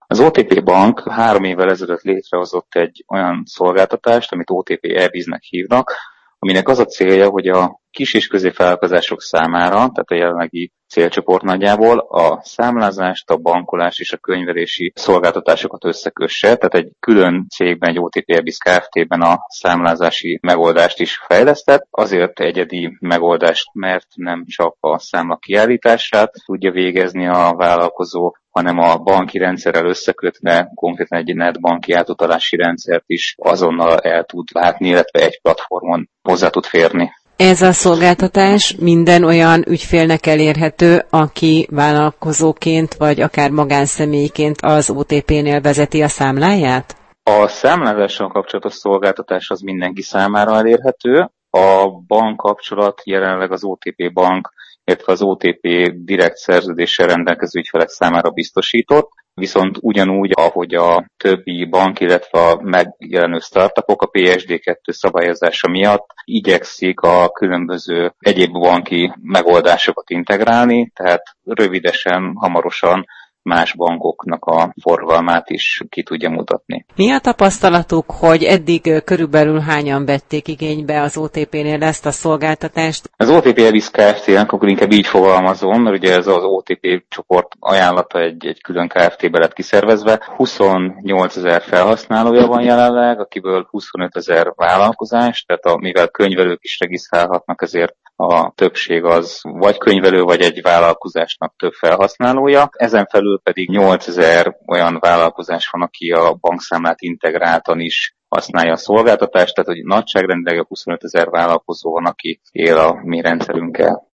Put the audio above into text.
Az OTP Bank 3 évvel ezelőtt létrehozott egy olyan szolgáltatást, amit OTP eBiznek hívnak, aminek az a célja, hogy a kis és középvállalkozások számára, tehát a jelenlegi célcsoport nagyjából a számlázást, a bankolást és a könyvelési szolgáltatásokat összekösse, tehát egy külön cégben, egy OTP eBiz Kft-ben a számlázási megoldást is fejlesztett, azért egyedi megoldást, mert nem csak a számla kiállítását tudja végezni a vállalkozó, hanem a banki rendszerrel összekötve konkrétan egy netbanki átutalási rendszert is azonnal el tud látni, illetve egy platformon hozzá tud férni. Ez a szolgáltatás minden olyan ügyfélnek elérhető, aki vállalkozóként vagy akár magánszemélyként az OTP-nél vezeti a számláját? A számlázással kapcsolatos szolgáltatás az mindenki számára elérhető. A bankkapcsolat jelenleg az OTP Bank, illetve az OTP direkt szerződéssel rendelkező ügyfelek számára biztosított, viszont ugyanúgy, ahogy a többi bank, illetve a megjelenő startupok a PSD2 szabályozása miatt igyekszik a különböző egyéb banki megoldásokat integrálni, tehát rövidesen, hamarosan más bankoknak a forgalmát is ki tudja mutatni. Mi a tapasztalatuk, hogy eddig körülbelül hányan vették igénybe az OTP-nél ezt a szolgáltatást? Az OTP eBiz Kft-nek, akkor inkább így fogalmazom, mert ugye ez az OTP csoport ajánlata egy külön Kft-be lett kiszervezve. 28 000 felhasználója van jelenleg, akiből 25 000 vállalkozás, tehát mivel könyvelők is regisztrálhatnak, ezért a többség az vagy könyvelő, vagy egy vállalkozásnak több felhasználója. Ezen felül pedig 8 000 olyan vállalkozás van, aki a bankszámlát integráltan is használja a szolgáltatást, tehát hogy nagyságrendileg 25 000 vállalkozó van, aki él a mi rendszerünkkel.